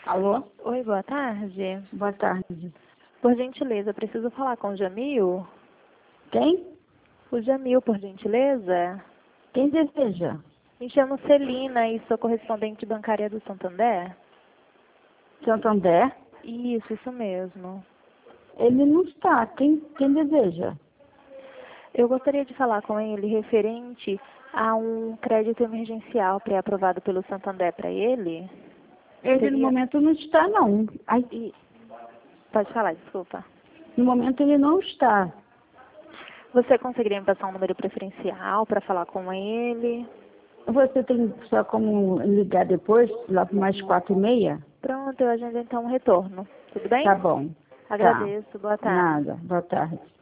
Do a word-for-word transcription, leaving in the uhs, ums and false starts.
Alô? Oi, boa tarde. Boa tarde. Por gentileza, preciso falar com o Jamil? Quem? O Jamil, por gentileza? Quem deseja? Me chamo Celina e sou correspondente bancária do Santander. Santander? Isso, isso mesmo. Ele não está. Quem, quem deseja? Eu gostaria de falar com ele referente a um crédito emergencial pré-aprovado pelo Santander para ele. Ele Seria... no momento não está, não. Ai, E... Pode falar, desculpa. no momento ele não está. Você conseguiria me passar um número preferencial para falar com ele? Você tem só como ligar depois, lá para mais quatro e meia? Pronto, eu agendo então um retorno. Tudo bem? Tá bom. Tá. Agradeço. Boa tarde. Nada. Boa tarde.